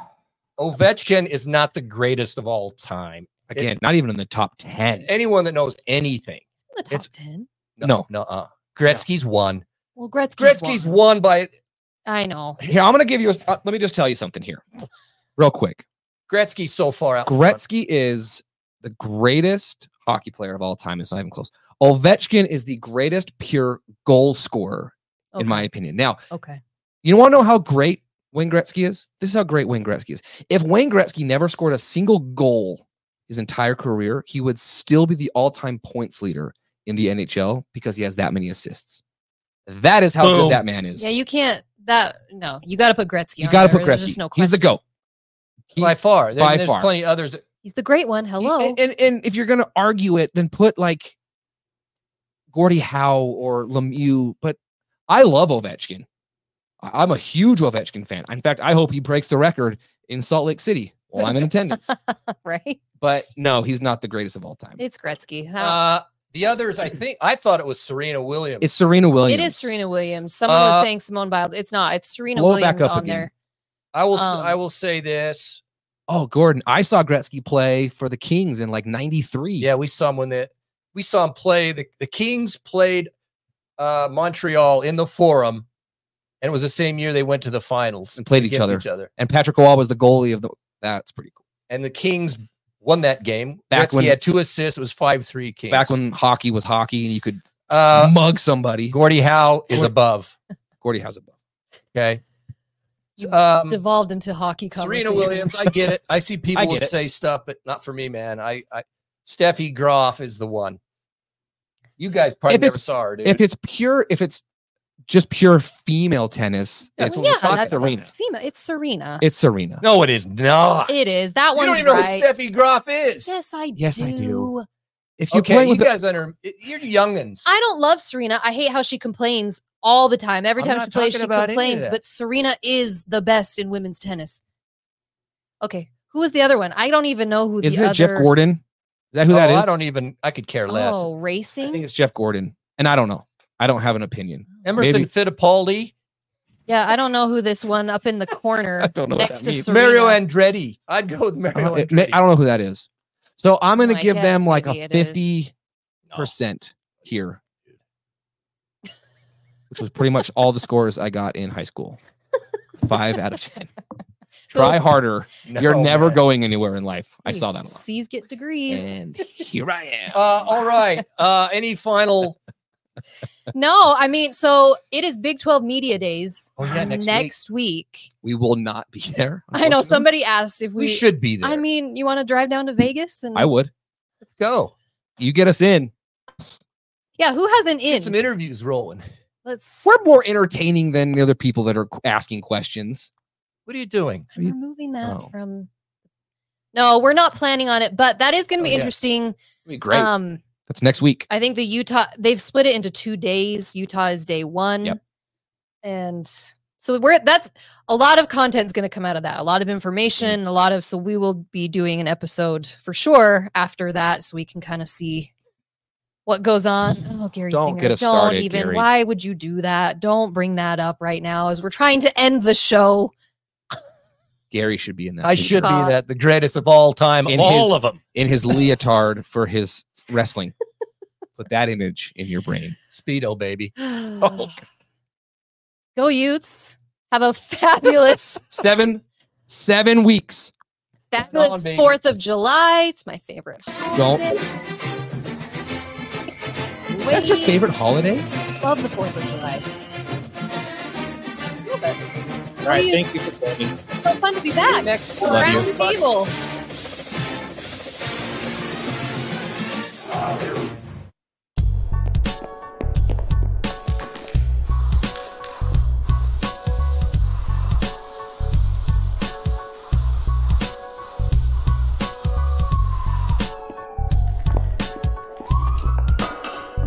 Ovechkin is not the greatest of all time. Again, not even in the top 10. Anyone that knows anything. In the top It's- 10. No. Gretzky's won. Well, Gretzky's Gretzky's won. won by I know. Here, I'm going to give you let me just tell you something here. Real quick. Gretzky's so far out. in front. Gretzky is the greatest hockey player of all time. It's not even close. Ovechkin is the greatest pure goal scorer, in my opinion. Now, Okay. you want to know how great Wayne Gretzky is? This is how great Wayne Gretzky is. If Wayne Gretzky never scored a single goal his entire career, he would still be the all-time points leader in the NHL because he has that many assists. That is how Boom. good that man is. Yeah, you can't. No, you got to put Gretzky. You on got to there. put There's Gretzky. just no He's the question. GOAT. He- By far. By There's far. plenty of others. He's the great one. Hello. And if you're going to argue it, then put like Gordie Howe or Lemieux. But I love Ovechkin. I'm a huge Ovechkin fan. In fact, I hope he breaks the record in Salt Lake City while I'm in attendance. Right? But no, he's not the greatest of all time. It's Gretzky. How- The others, I thought it was Serena Williams. It's Serena Williams. it is Serena Williams. Someone was saying Simone Biles. It's not. It's Serena Blow it back Williams up on again. there. I will say this. Oh, Gordon, I saw Gretzky play for the Kings in like 93. Yeah, we saw him play. The Kings played Montreal in the Forum, and it was the same year they went to the finals And played each against other. And Patrick Roy was the goalie of the. That's pretty cool. And the Kings won that game. Back Gretzky when- had 2 assists. It was 5-3 Kings. Back when hockey was hockey and you could uh, mug somebody. Gordie Howe is Gord- above. Gordie Howe's above. Okay. You Um, Devolved into hockey Serena conversation. Williams, I get it. I see people I get would it. say stuff, but not for me, man. I Steffi Graf is the one. You guys probably If never it's- saw her, dude. If it's pure, if it's just pure female tennis, Yeah, it's well, yeah, it's Serena. That's female. It's Serena. It's Serena. No, it is not. It is. That You one's don't even right. know who Steffi Graf is. Yes, I Yes, do. I do. If you Okay, play you with guys you're youngins. I don't love Serena. I hate how she complains all the time. Every I'm time not she plays, talking she about any of complains. that. But Serena is the best in women's tennis. Okay, who was the other one? I don't even know who isn't the it other. Jeff Gordon? Is that who that is? I don't even. I could care less. Oh, I racing. think it's Jeff Gordon, and I don't know. I don't have an opinion. Emerson maybe- Fittipaldi, Yeah, I don't know who this one up in the corner I don't know what next that to means. Serena. Mario Andretti. I'd go with Mario I Andretti. don't know who that is. So I'm going to I give guess them like maybe a it is. 50% here, which was pretty much all the scores I got in high school. 5 out of 10. So- Try harder. No, You're never man. going anywhere in life. I saw that a lot. C's get degrees. And here I am. All right. Any final? No, I mean, so it is Big 12 Media Days Oh yeah, next week. We will not be there. I know unfortunately. somebody asked if we should be there. I mean, you want to drive down to Vegas and I would. let's go. You get us in. yeah, who has an Get some in? interviews rolling. Let's. We're more entertaining than the other people that are asking questions. What are you doing? I'm removing that Oh. from. No, we're not planning on it, but that is going to be Oh, yeah. interesting. It'd be great. That's next week. I think the Utah they've split it into 2 days. Utah is day 1. Yep. And so that's a lot of content's going to come out of that. A lot of information, a lot of so we will be doing an episode for sure after that so we can kind of see what goes on. Oh, Gary Don't Stinger, get us don't started, even. Gary. Why would you do that? Don't bring that up right now as we're trying to end the show. Gary should be in that. I video. should be God. that the greatest of all time, In of all his- of them. in his leotard for his wrestling. Put that image in your brain. Speedo, baby. Oh. Go Utes. Have a fabulous, 7 weeks. fabulous on, baby. 4th of July. It's my favorite. Don't. That's your Wait. favorite holiday? Love the 4th of July. All right, you- thank you for joining. So fun to be back. Next Love Around you. the table.